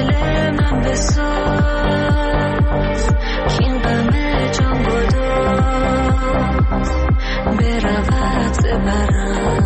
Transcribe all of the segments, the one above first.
دل من بساز که این غم جان گداز برود ز برم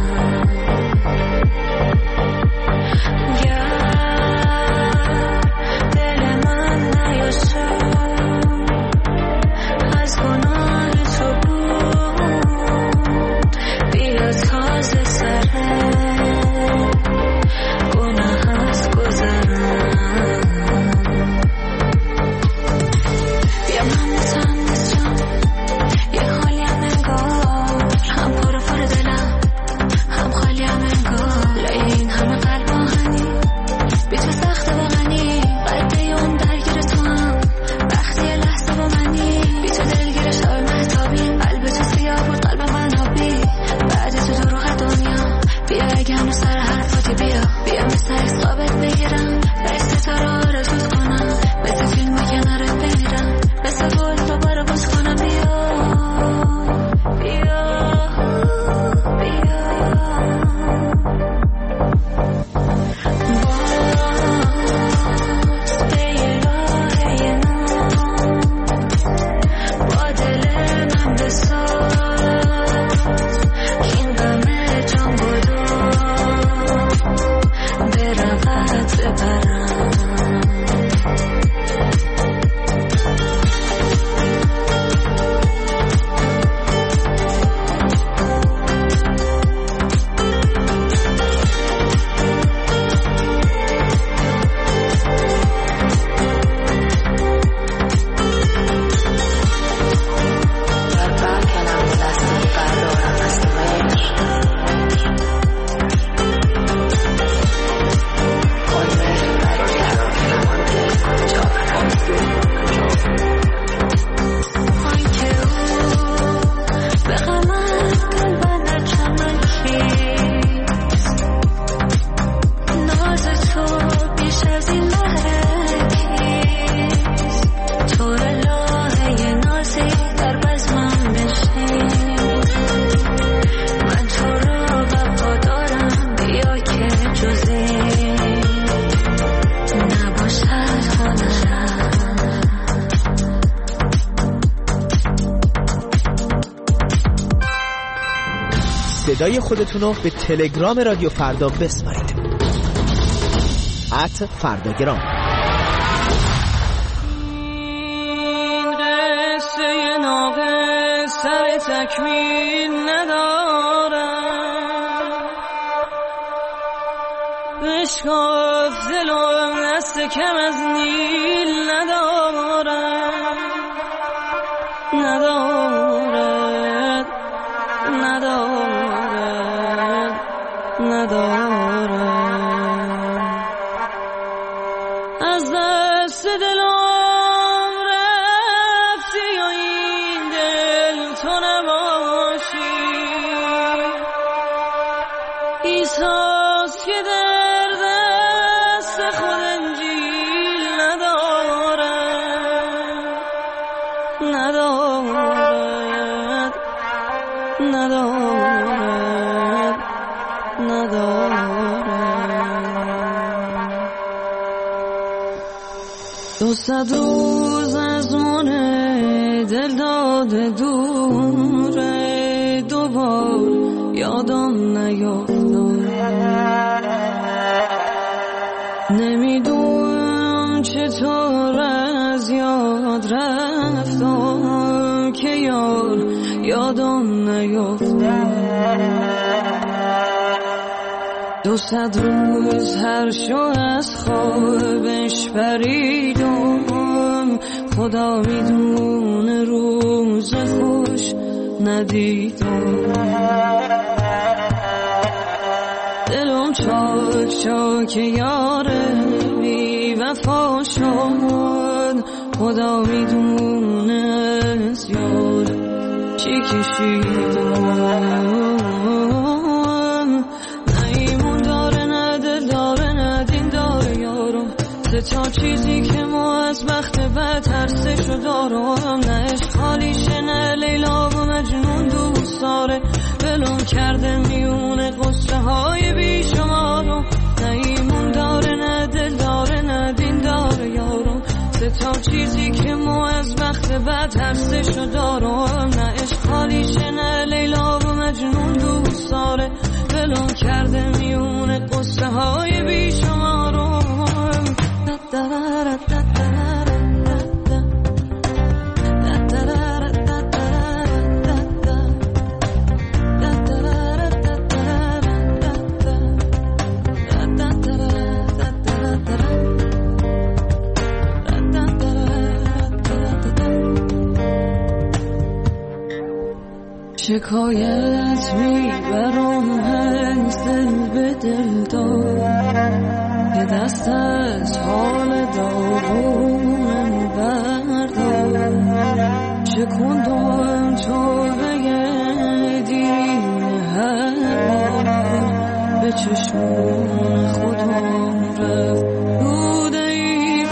صدای خودتونو به تلگرام رادیو فردا بسپارید @فرداگرام. قصه ناقص سر تکمیل ندارم، بشکاف دلم دست کم از نیل ندارم، ندارد از دست دلم رفتی و این دل تو نباشی، ایساست که در دست خود انجیل ندارد. 200 روز از من دل داده دوره، دوبار یادم نیافتم، نمیدونم چطور از یاد رفتم که یادم نیافتم. 200 روز هر شو از خوابش پریدم، خدا میدونه روز خوش ندیدم. دلم چاک چاک یار بی وفا شد، خدا میدونه از یار چی کشیدم. تا چیزی که ما از بخت بد ترسشو دارم، نه عشق خالیشه نه لیلا و مجنون دوست داره، بلوم کرده میونه قصه های بیشمارم، نه ایمون داره نه دل داره نه دین داره. سه تا چیزی که ما از وقت بعد ترسشو دارم، نه عشق خالیشه نه لیلا و مجنون دوست داره، ولم کرده میونه قصه های بیشمارم. شکایت میبرم هنوز دل به دل دار، یه دست از حال داغون بردار، شکندم تو بگه دیرین هر بار، به چشمون خودم رفت بوده ای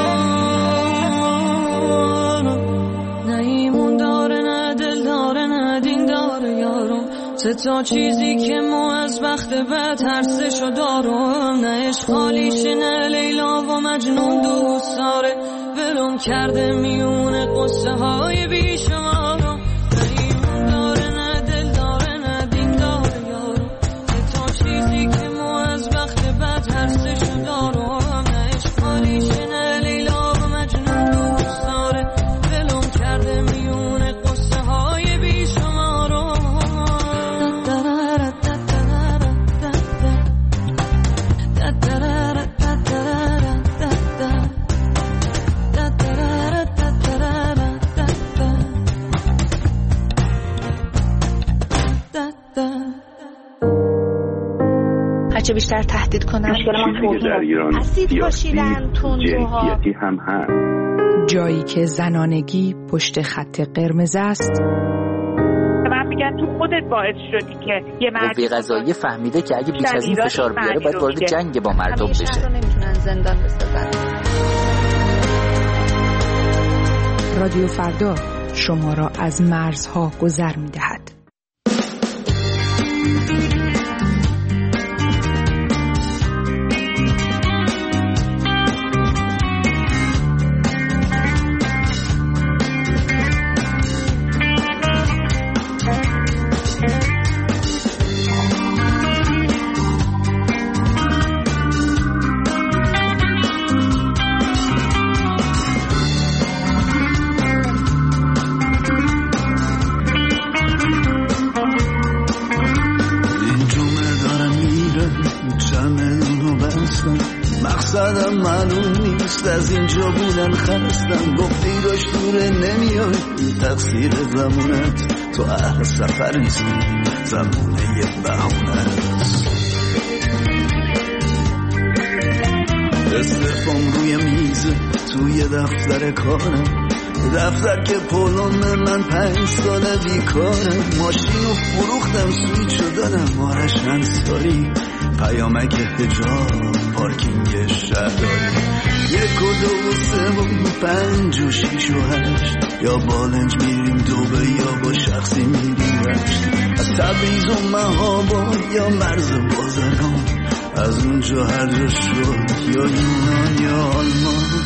کار، نه ایمون داره نه دل داره نه دین داره یارم، سه تا چیزی که ما از وقت بعد ترسشو دارم، نه عشق خالیشه نه لیلا و مجنون دوست داره، ولم کرده میونه قصه های بیشمارم، نه ایمون داره نه دل داره نه دین داره یارم، سه تا چیزی که ما از وقت بعد ترسشو دارم، نه عشق خالیشه نه لیلا و مجنون دوست داره، ولم کرده میونه قصه های بیشمارم. هرچه بیشتر تهدید کنن چیزی در ایران سیاسی جنسیتی هم هست. جایی که زنانگی پشت خط قرمز است. من میگم تو خودت باعث شدی که یه مردی قضایی فهمیده که اگه بیش از این فشار بیاره باید وارد جنگ با مردم بشه. نمیتونن زندان بسازن. رادیو فردا شما را از مرزها گذر می‌دهد. مقصدم معلوم نیست، از اینجا بودن خستم، گفتی داشت دوره نمیای، تقصیر زمونت، تو اهل سفر نیستی، زمونه یه بهونه است. استفام روی میز توی دفتر کارم، دفتر که پولون من 5 ساله بیکارم، ماشینو فروختم سویچو دادم آرش انصاری، پیامک حجاب پارکینگ شهرداری، 1 و 2 و 3 و 5 و 6 و 8، یا بالنج میریم دوبه یا با شخصی میریم رشت، از تبریز و مهاباد یا مرز بازرگان، از اونجا هر جا شد یا یونان یا آلمان.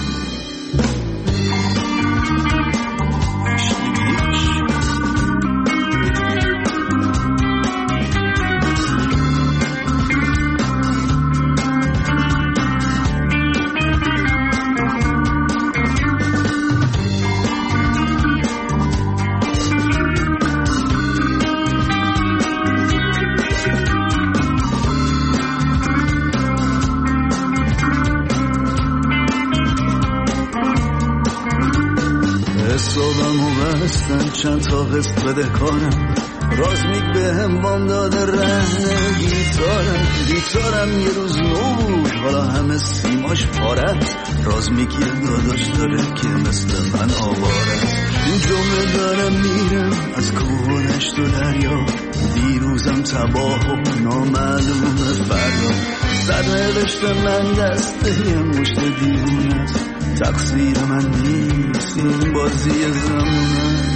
چند تا قسط بده کارم، رازمیک به هم وام داده رهن گیتارم یه روز نو بود حالا همه سیماش پاره، رازمیک یه داداش داره که مثل من آواره، این جمعه دارم میرم از کوهانش تو دریا، دیروزم تباه و نامعلوم فردا، سرنوشت من دسته یه مشت دیوون است، تقصیر من نیست این بازی زمونه.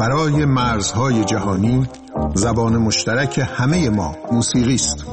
برای مرزهای جهانی زبان مشترک همه ما موسیقی است.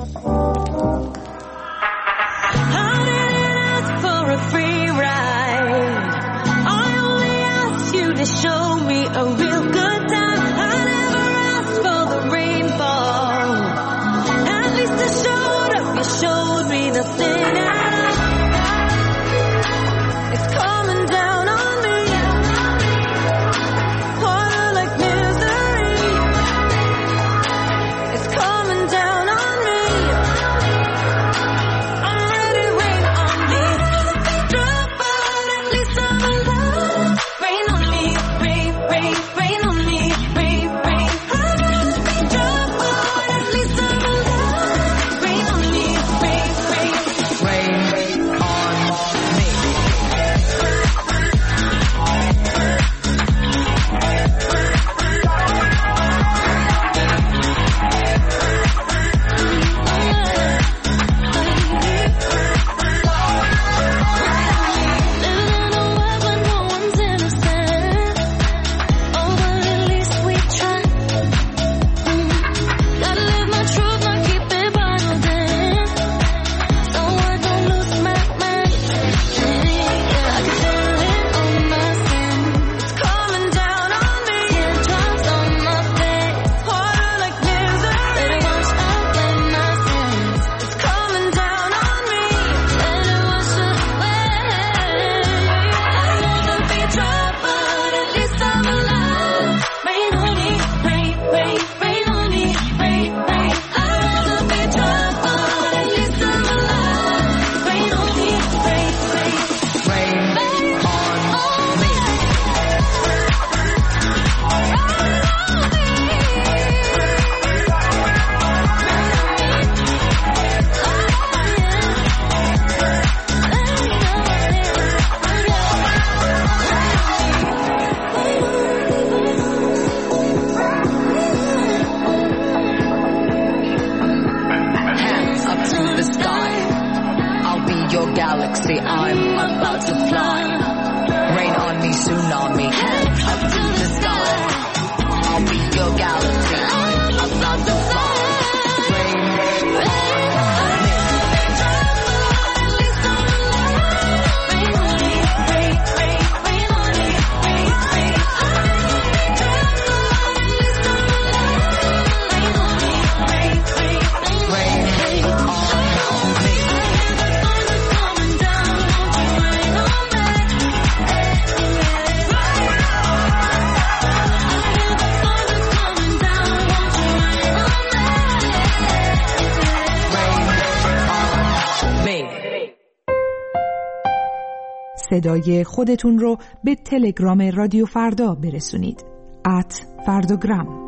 صدای خودتون رو به تلگرام رادیو فردا برسونید. @فرداگرام.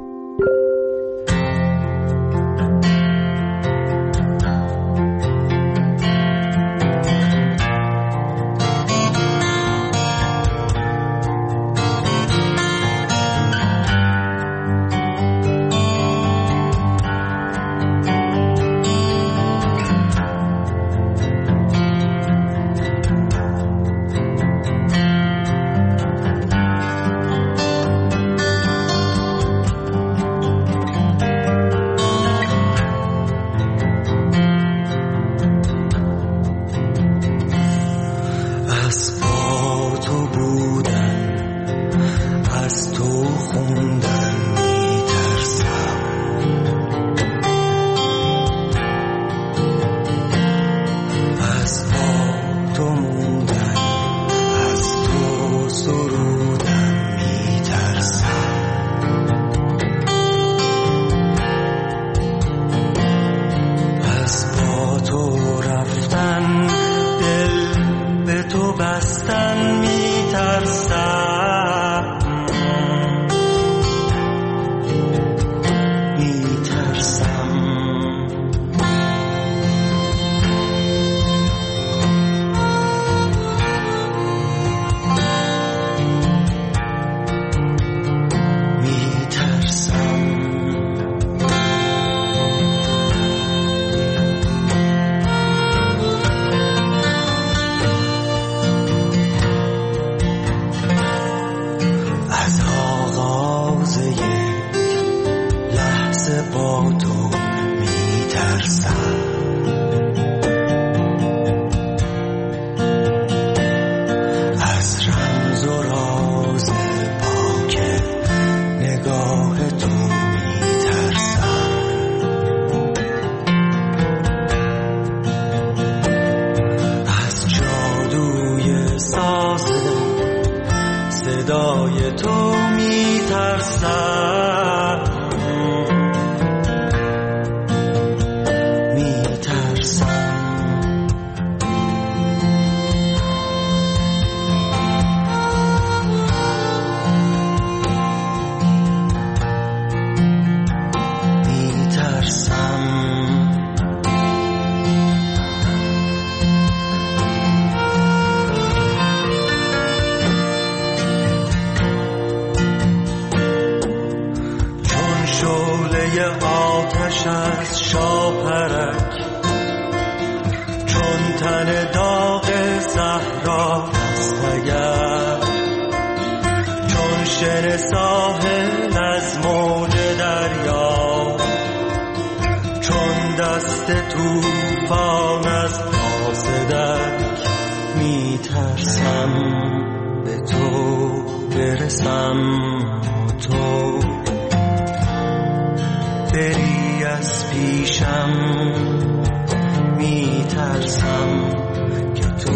آتش از شاپرک، چون تن داغ صحرا است اگر، چون شن ساحل از موج دریا، چون دست طوفان از قاصدک. میترسم به تو برسم و تو بری از پیشم. میترسم که تو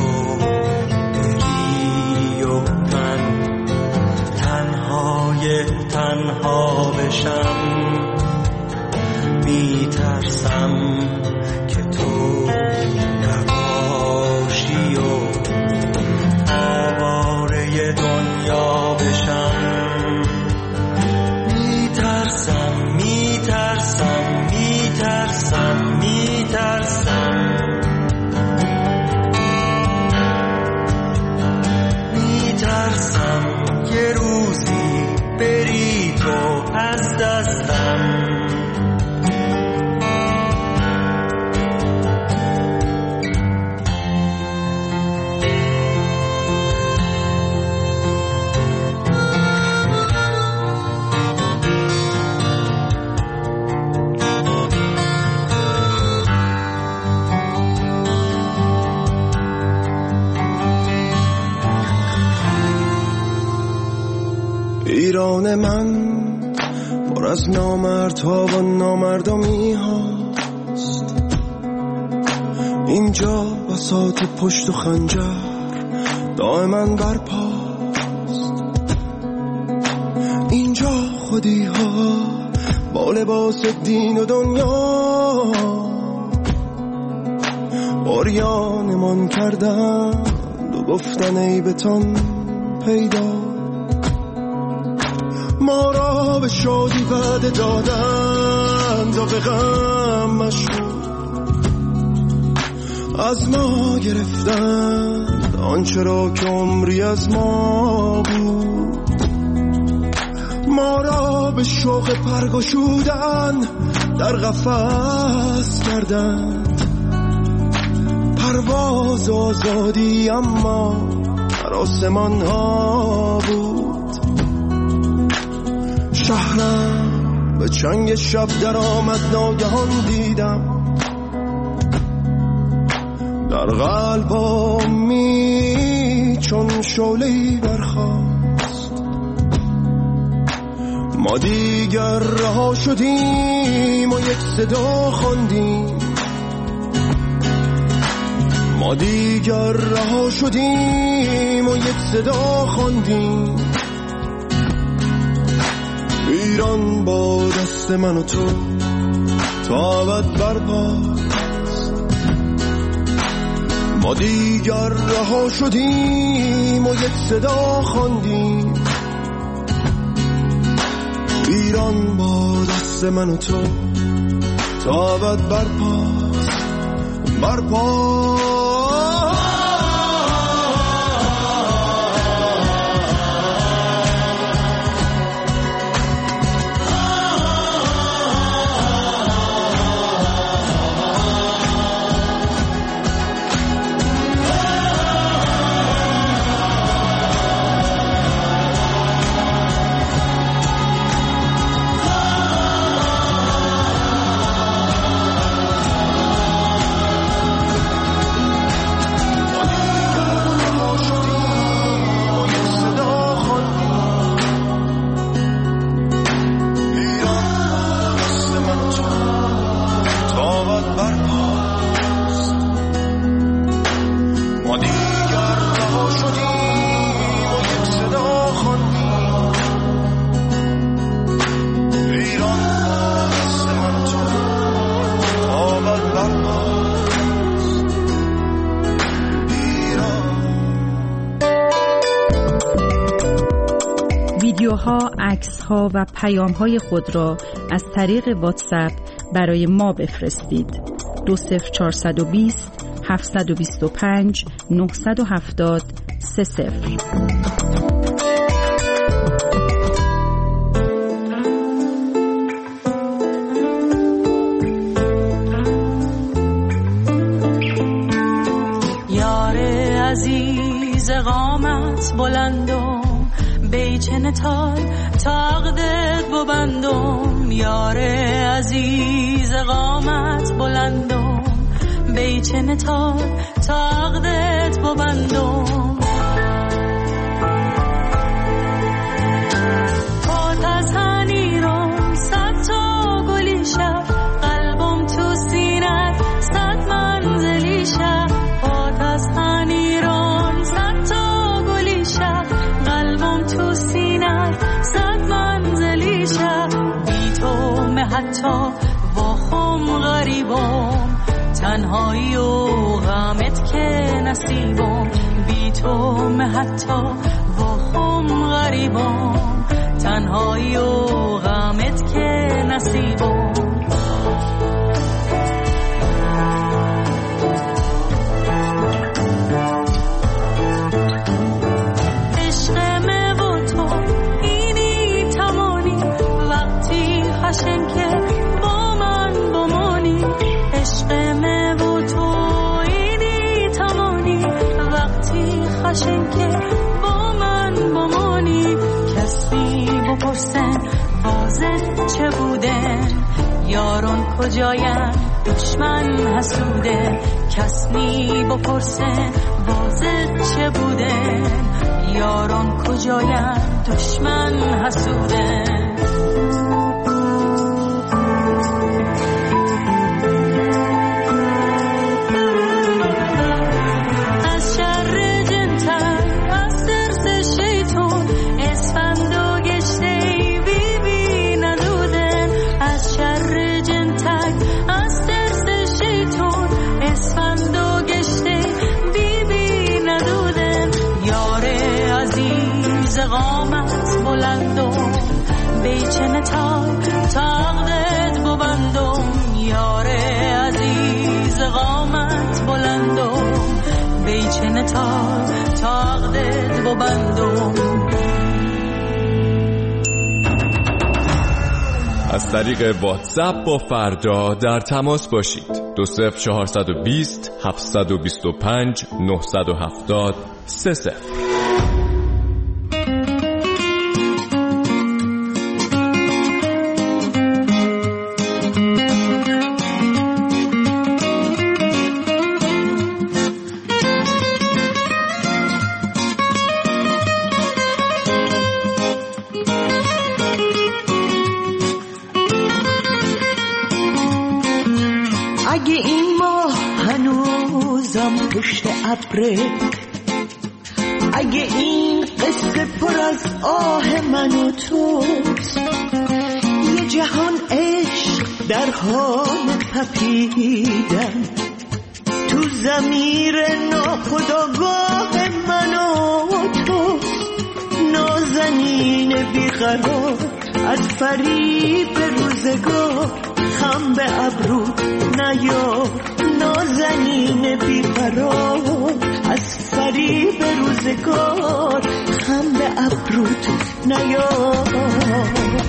بری و من تنهای تنها بشم. میترسم که تو نباشی و آواره دنیا بشم. میترسم میترسم میترسم میترسم میترسم یه روزی بری تو از دستم. ایران من پر از نامردها و نامردمی هاست، اینجا بساط پشت و خنجر دائما برپاست. اینجا خودی ها با لباس دین و دنیا عریانمان کردند و گفتن ای بتان پیدا. ما را به شادی وعده دادند و به غم مشغول، از ما گرفتند آنچه را که عمری از ما بود. ما را به شوق پرگشودن در قفس کردند، پرواز آزادی اما در آسمان ها بود. شهرم به چنگ شب در آمد، ناگهان دیدم در قلبم چون شعله‌ای برخاست. ما دیگر رها شدیم و یک صدا خواندیم، ما دیگر رها شدیم و یک صدا خواندیم. ایران با دست من و تو تا ابد برپاست. ما دیگر رها شدیم و یک صدا خواندیم. ایران با دست من و تو تا ابد برپاست، برپاست. ویدیوها، عکس‌ها و پیام‌های خود را از طریق واتساپ برای ما بفرستید. 20420 725 970 30. قامت بلندم بیچن تال تاقدت ببندم یار عزیز قامت بلندم بیچن تال تاقدت ببندم آتشانی رو صد تا گلی شب قلبم تو سینه صد منزلی شب آتشانی رو صد تا گلی شب قلبم تو سینه صد منزلی شب بی تو حتی واخم غریبم تنهایی و غمت که نصیبم بی تو حتی واخم غریبم تنهایی و غمت که نصیبم عشق من و تو اینی تمانی وقتی خشن که با من بمانی عشق من و تو اینی تمانی وقتی خشن که با من بمانی کسی بپرسن بازت چه بودن یاران کجاین دشمن حسوده کسی بپرسن بازت چه بودن یاران کجاین دشمن حسوده قامت بلندم بیچن تال تاقدت ببندم یار عزیز قامت بلندم بیچن تال تاقدت ببندم از طریق واتساپ با فردا در تماس باشید 20420 725 970 30 اگه این ماه هنوزم پشت ابره اگه این قصه پر از آه من و توست یه جهان عشق در حال تپیدن تو ضمیر ناخودآگاه من و توست نازنین بیقرار از فریب روزگار خم به ابرو نیار نازنین بیقرار از فریب روزگار خم به ابروت نیار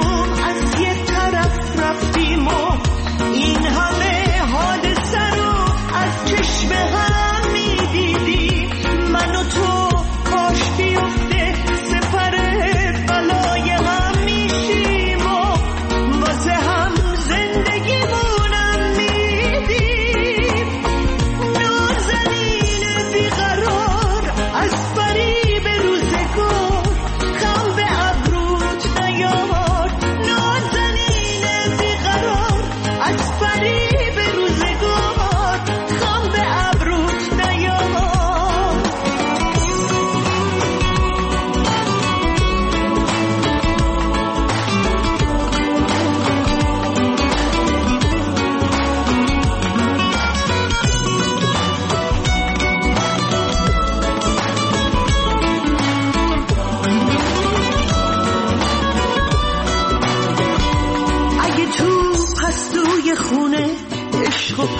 این همه حادثه رو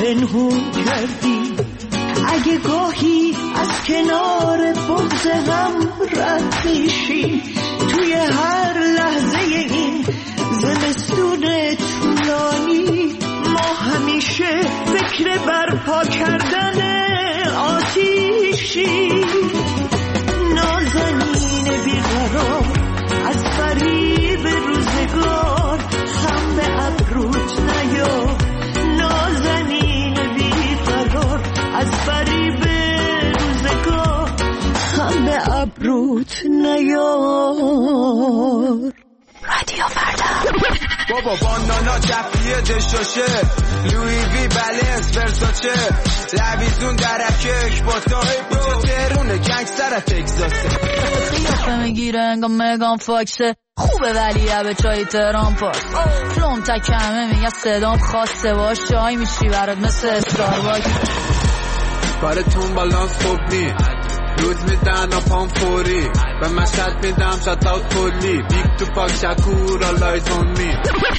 پنهون کردی. اگه گاهی از کنار بغض هم رد میشی، توی هر لحظه این زمستون طولانی ما همیشه فکر برپا کردن آتیشی. نازنین بیقرار از فریب روزگار، خم به ابروت نیا. نازنین بیقرار از فریب روزگار، خم به ابروت نیار. رادیو فردا. بابا بانانا چپیه دشاشه، لوی وی بلنس ورساچه، لویزون درکش با تای برو ترونه گنگستر تگزاسه. قیافه میگیره انگا مگان فاکسه، خوبه ولی به چای تهران پاس. فلوم تکمه میگه صدام خاصه، باش چای میشی برات مثل استارباکس. کارتون بالانس خوب نی، روز میدن و پام فوری، به مشهد میدم شات اوت کلی، بیگ تو پاک شکور آلایز اون می.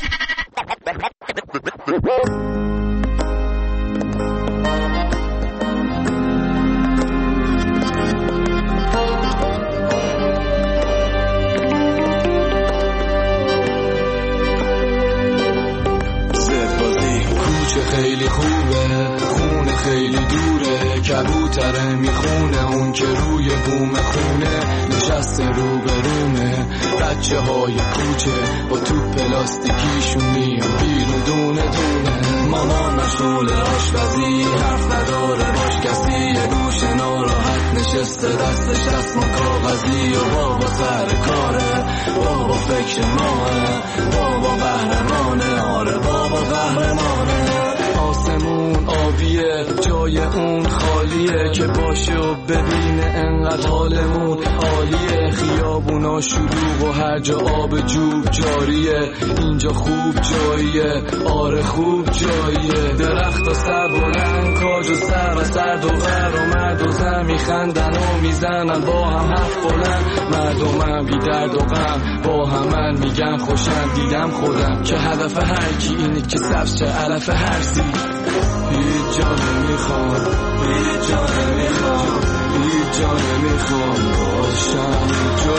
خیلی خوبه، خونه خیلی دوره، کبوتره میخونه اون که روی بوم خونه نشسته رو به رومه. بچه های کوچه با تو پلاستیکیشون میان بیرون دونه دونه. مامان مشغول آشپزی، حرف نداره باش کسی، یه گوشه ناراحت نشسته دستش دست ما کاغذی. و بابا سر کاره، بابا فکر ماه، بابا قهرمانه، آره بابا قهرمانه. آسمون آبیه، جای اون خالیه، که باشه و ببینه انقدر حالمون عالیه. خیابونا شلوغ و هر جا آب جوب جاریه، اینجا خوب جاییه، آره خوب جاییه. درخت و سر بلند، کاج و سر و سرد و غر و مرد و زن میخندن و میزنن با هم حرف بلند. مردمم بی درد و غم با همن میگن خوشم، دیدم خودم که هدف هر کی اینه که سبز چه علف هرسی. هیچ جا نمیخوام، هیچ جا نمیخوام، هیچ جا نمیخوام باشم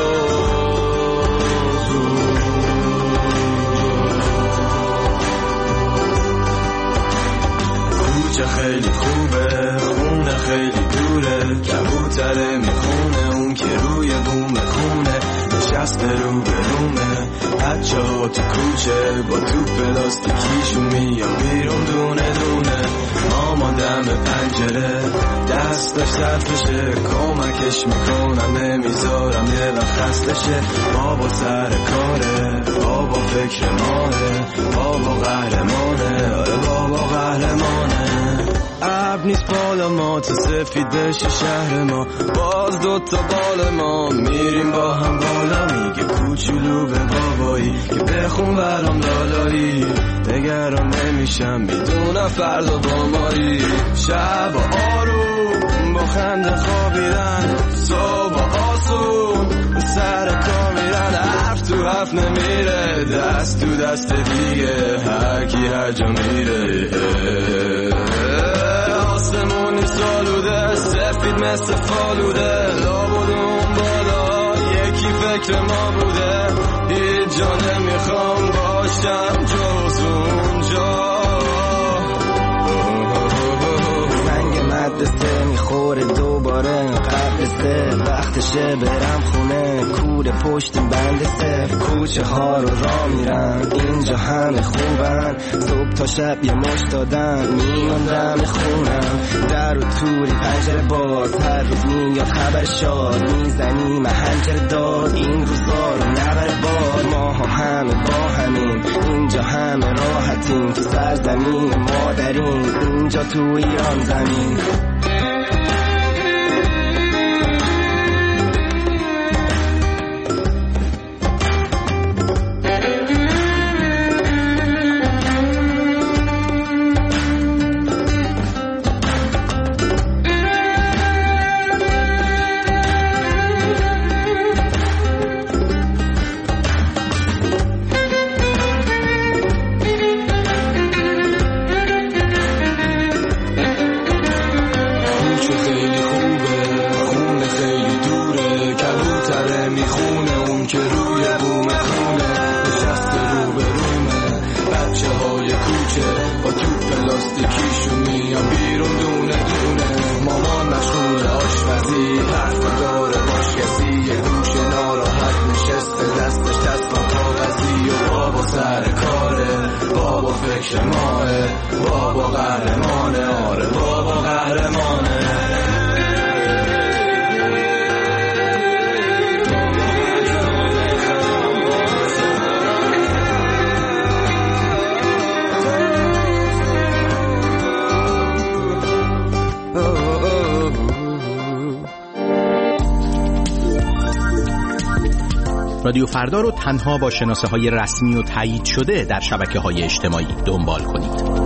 کوچه خیلی خوبه، خونه خیلی دوره، کبوتره میخونه اون که روی بوم خونه نشسته رو به رومه. بچه ها تو کوچه با تو پلاستیکیشون میان بیرون دونه دونه. ماما دم پنجره دستش طرفشه، کمکش میکنم نمیذارم یه وقت خستشه. بابا سر کاره، بابا فکر ماه، بابا قهرمانه، آره بابا قهرمانه. ابر نیست بالا ما تو سفید بشه شهر ما، باز دوتا بال ما میریم با هم بالا. میگه کوچولو به بابایی که بخون برام لالایی، نگران نمیشم میدونم فردا با مایی. شب آروم با خنده خوابیدن، صبح آسون سر کار میرن. حرف تو حرف نمیره، دست تو دست دیگه، هر کی هر جا میره. آسمونی سالوده، سفید مثل فالوده، لابد اون بالا یکی فکر ما بوده. هیچ جا نمیخوام باشم جز اونجا. زنگ مدرسه میخوره دوباره قبلسته، وقتشه برم خونه، کوره پشت بند صف. کوچه ها رو راه میرم، اینجا همه خوبن، صبح تا شب یه مش دادن میان دم خونم. در و توری پنجره باز، هر روز میاد خبر شاد، میزنیم هنجره داد، این روزا رو نبر باد. ما همه با همین، اینجا همه راحتیم، تو سرزمین مادرین، اینجا تو ایران زمین. قهرمانه، آره بابا قهرمانه. رادیو فردا رو تنها با شناسه‌های رسمی و تایید شده در شبکه‌های اجتماعی دنبال کنید.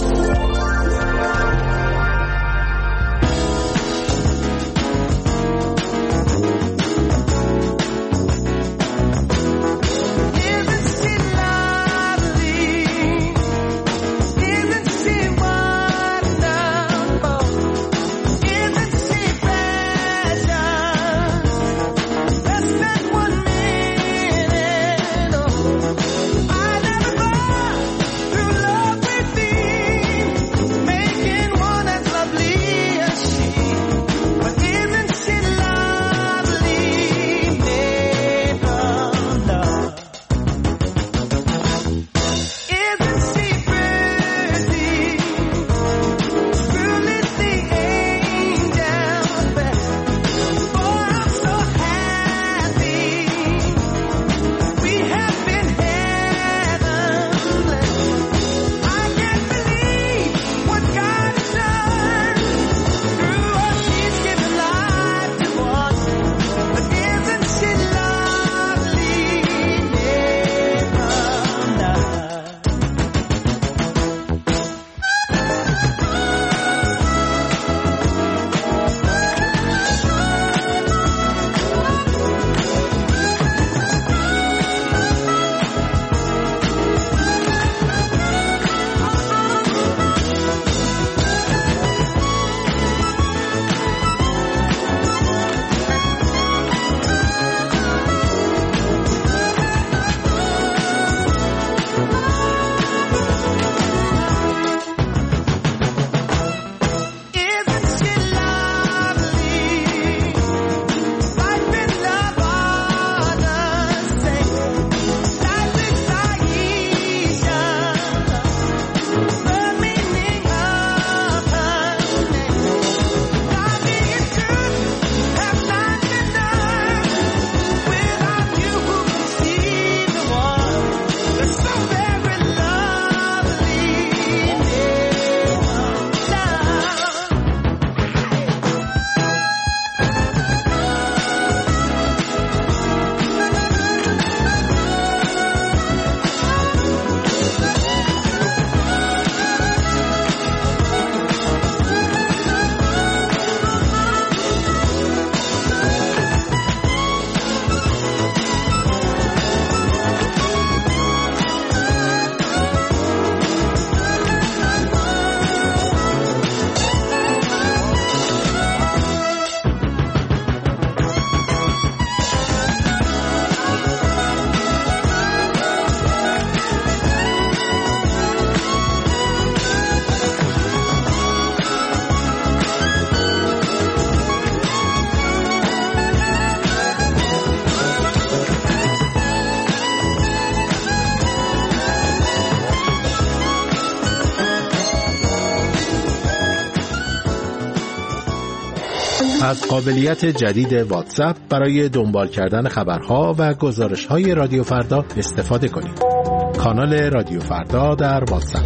از قابلیت جدید واتساپ برای دنبال کردن خبرها و گزارش‌های رادیو فردا استفاده کنید. کانال رادیو فردا در واتساپ.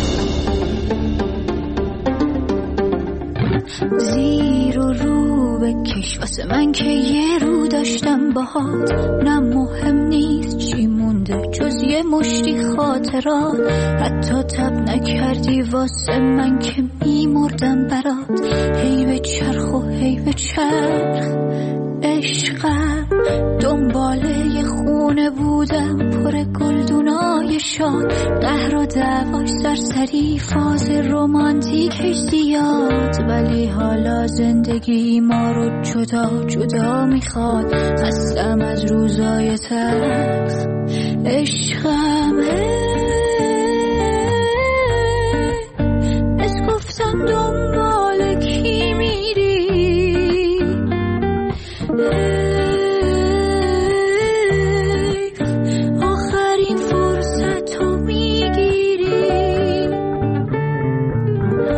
زیر و رو بکش واسه من که یه رو داشتم باهات، نه مهم نیست چی مونده جز یه مشتی خاطرات، حتی تب نکردی واسه من که میمردم برات. هی به چرخ و هی به چرخ عشقم، دنباله یه خونه بودم پر گلدونای شاد، قهر و دعواش سرسری، فاز رومانتیکش زیاد، ولی حالا زندگی ما رو جدا جدا میخواد. خستم از روزای تلخ عشقم، از گفتم دنبال کی میری، آخرین فرصت رو میگیری.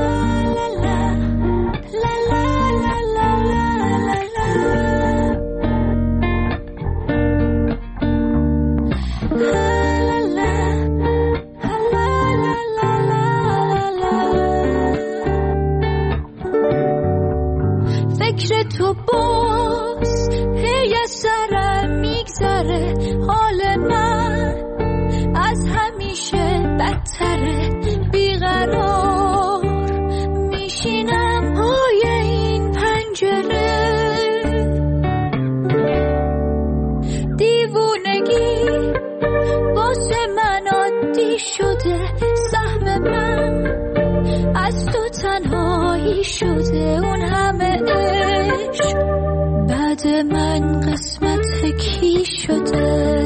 شده اون همه عشق بعد من قسمت کی شده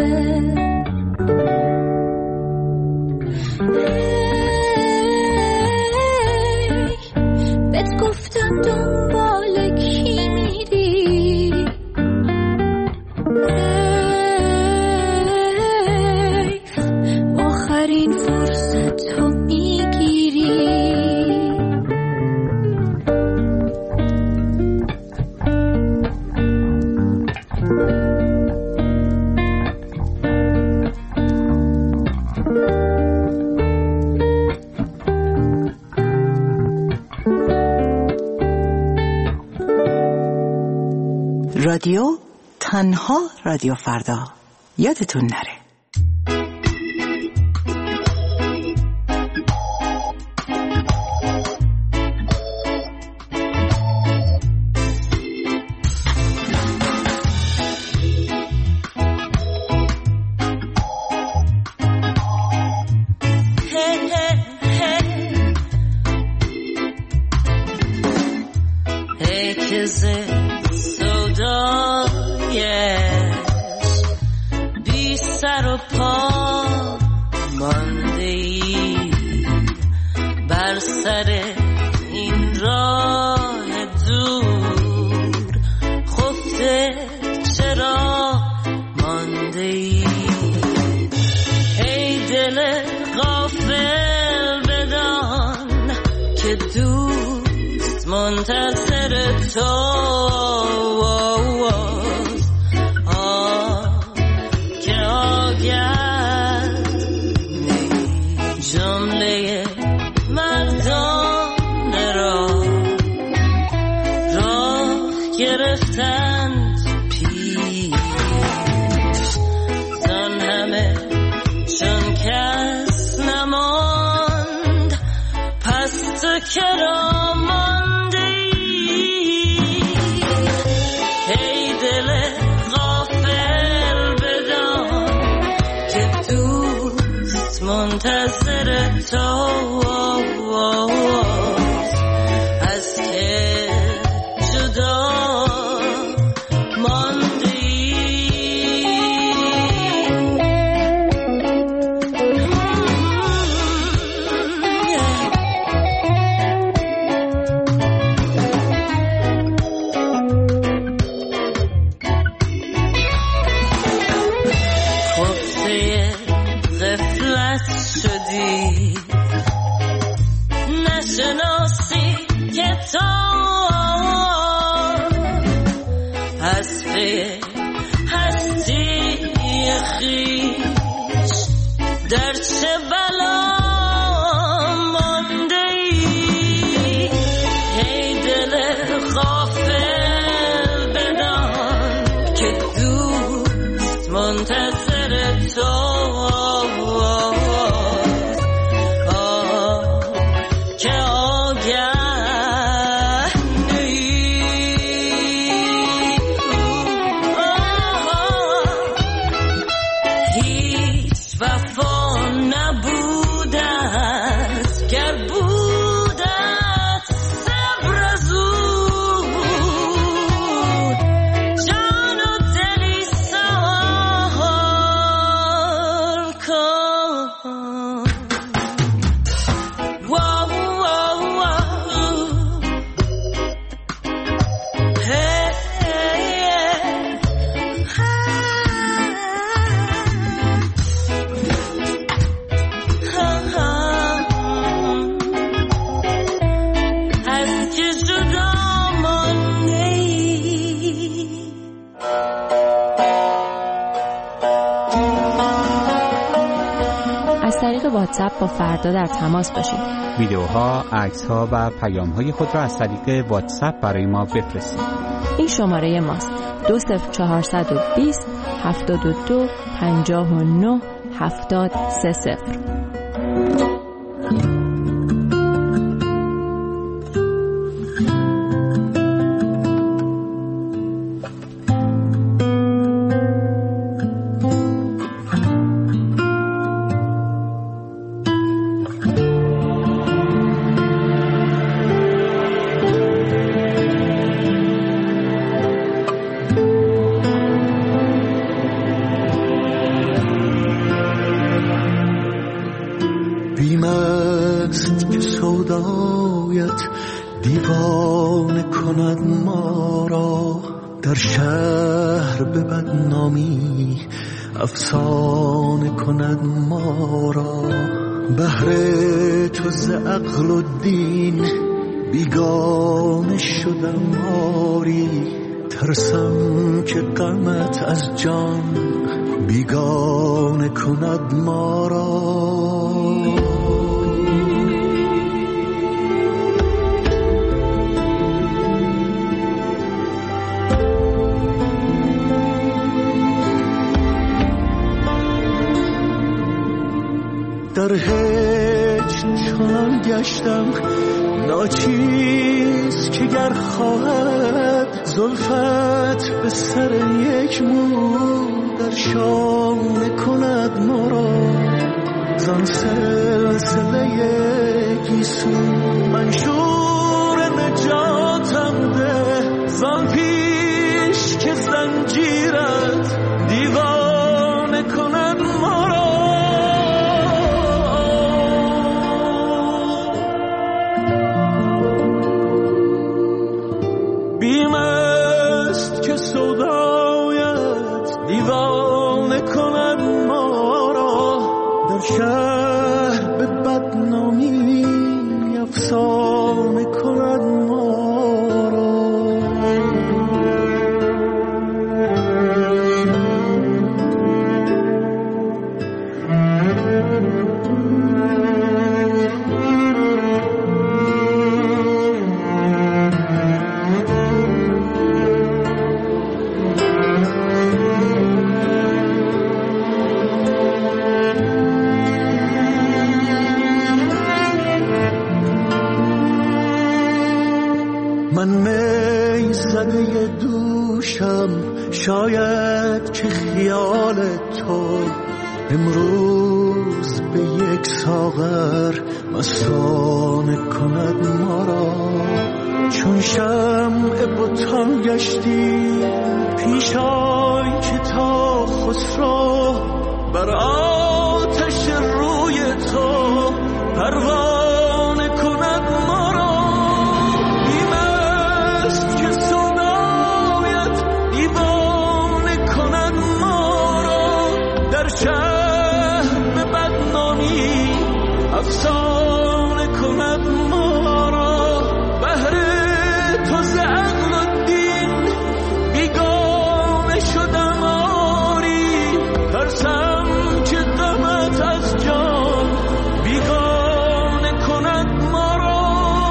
بهت گفتم دنبال کی میری آخرین فرصت رو میگیری رادیو تنها رادیو فردا یادتون نره. واتساپ با فردا در تماس باشید. ویدیوها، عکس‌ها و پیام‌های خود را از طریق واتساپ برای ما بفرستید. این شماره ماست: 20420 72 59 7030. در شهر به بدنامی افسانه کند ما را. بهر تو ز عقل و دین بیگانه شدم آری، ترسم که غمت از جان بیگانه کند ما را. در هیچ چنان گشتم ناچیز که گر خواهد زلفت به سر یک مو در شانه کند ما را. زان سلسله گیسو منشور نجاتم ده، زان پیش که زنجیرت دیوانه کند ما را. بیم است که سودایت دیوانه کند ما را. در شهر به بدنامی افسانه کند ما را. من می زده دوشم، شاید که خیال تو امروز به یک ساغر مستانه کند ما را. چون شمع بتان گشتی پیش آی که تا خسرو بر آتش روی تو پروانه کند ما را. شهر به بدنامی افسانه کند ما را. بهر تو ز عقل و دین بیگانه شدم آری، ترسم که غمت از جان بیگانه کند ما را.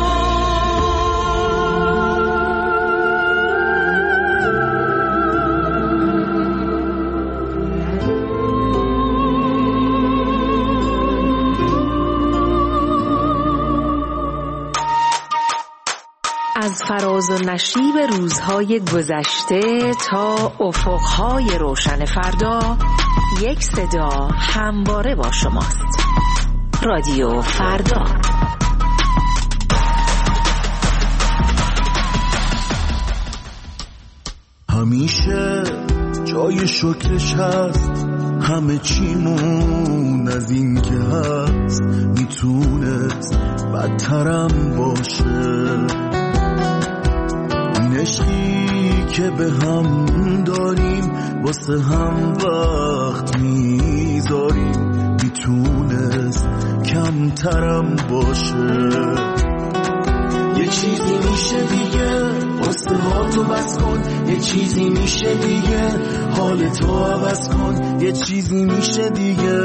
از فراز و نشیب روزهای گذشته تا افقهای روشن فردا، یک صدا همواره با شماست. رادیو فردا. همیشه جای شکرش هست، همه چیمون از این که هست میتونست بدترم باشه. عشقی که به هم داریم واسه هم وقت میذاریم میتونست کمترم باشه. یه چیزی میشه دیگه واسه ها تو بس کن، یه چیزی میشه دیگه حال تو عوض کن، یه چیزی میشه دیگه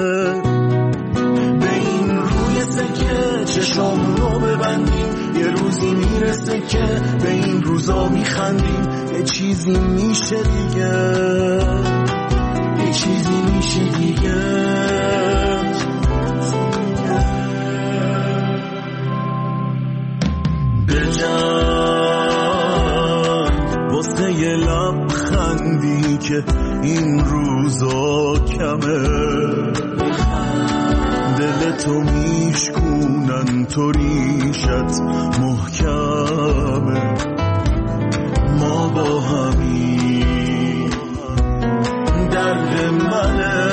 به این روی سکه چشم رو ببندیم. یه روزی میرسه که به این روزا میخندیم. یه چیزی میشه دیگه، یه چیزی میشه دیگه. بجنگ واسه یه لبخندی که این روزا کمه. دل تو میشکونن تو ریشت محکمه. ما با همین درد منه،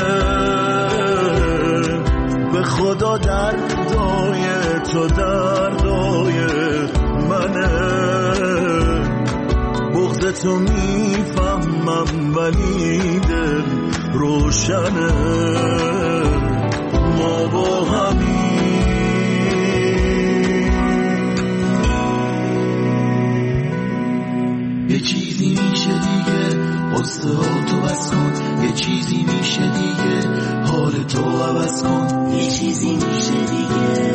به خدا دردای تو دردای منه. بغض تو میفهمم ولی دل روشنه ما با همین. یه چیزی میشه دیگه قصه ها تو بس کن، یه چیزی میشه دیگه حال تو عوض کن، یه چیزی میشه دیگه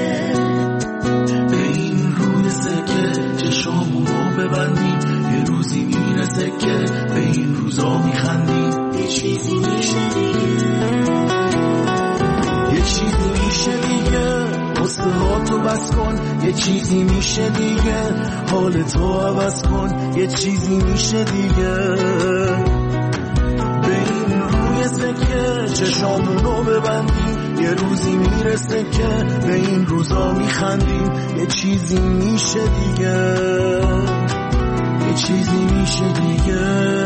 به این روی سکه چشامونو ببندیم، یه روزی میرسه که به این روزا میخندیم، یه چیزی میشه دیگه، یه چیزی میشه دیگه قصه ها تو بس کن، یه چیزی میشه دیگه حال تو عوض کن، یه چیزی میشه دیگه به این روی سکه چشامونو ببندیم، یه روزی میرسه که به این روزا میخندیم، یه چیزی میشه دیگه، یه چیزی میشه دیگه.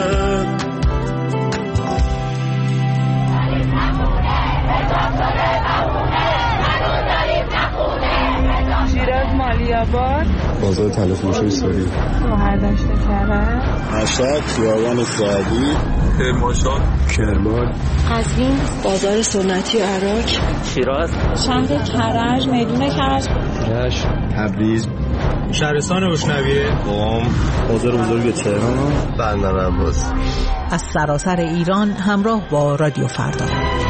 شیراز مالیاباد، بازار تلفروشی سوری، شهردشت کرج، مشهد خیابان سعدی، کرمانشاه، کرمان، قزوین، بازار سنتی عراق، شیراز، شهر کرج، میدون کرج، رشت، تبریز، شهرستان روشنویه، قم، بازار بزرگ تهران، بندر عباس. از سراسر ایران همراه با رادیو فردا.